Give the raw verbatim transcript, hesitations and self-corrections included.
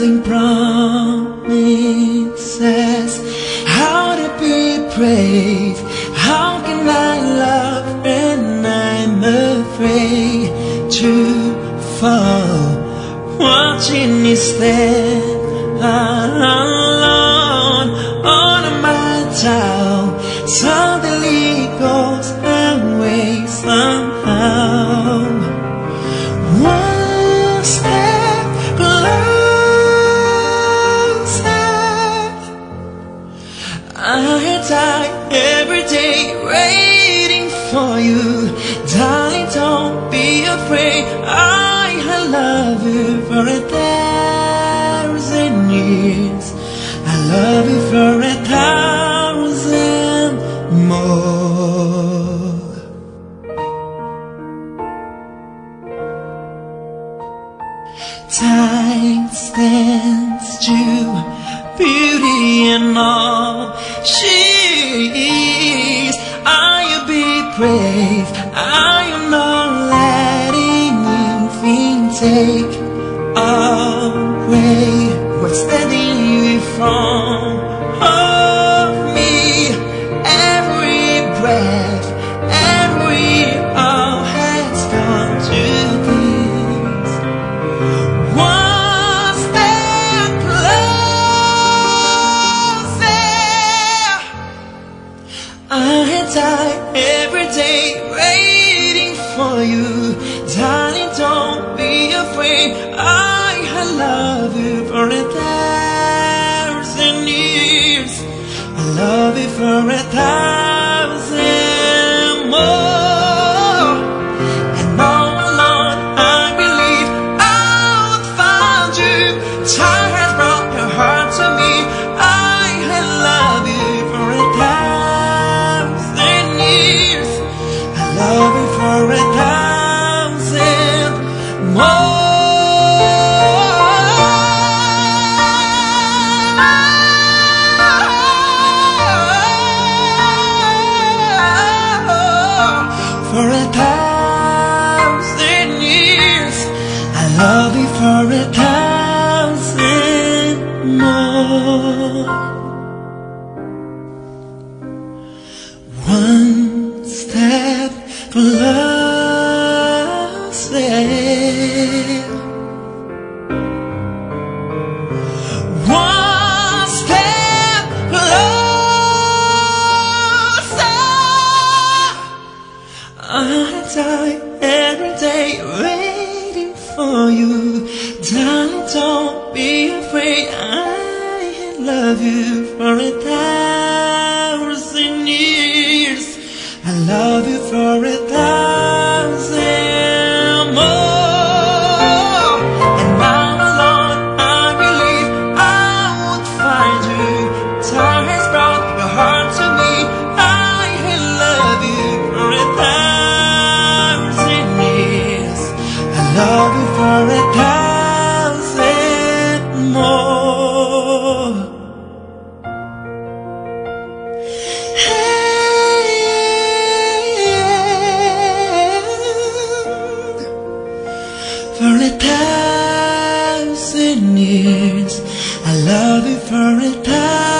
having promises. How to be brave? How can I love when I'm afraid to fall? Watching instead alone on my child suddenly goes away somehow. One step closer. I die every day waiting for you. Darling, don't be afraid. I love you for a thousand years. I love you for a thousand more. Time stands due, beauty and all she is. Are you be brave? I am not letting anything take away what's standing you from of me. Every breath, every all has come to this. One step closer. I die every day waiting for you. Darling, don't be afraid. I love you for a thousand years. I love you for a thousand more. And all along I believe I would find you. Time has brought your heart to me. I love you for a thousand years. I love you for a thousand more. For a thousand years, I love you for a thousand more. One step closer. One step closer. I die every day waiting for you. Darling, don't be afraid. I love you for a thousand years. I love you for a thousand more. And now alone I believe I would find you. Time has brought your heart to me. I love you for a thousand years. I love you for a thousand more. For a thousand years, I love you for a thousand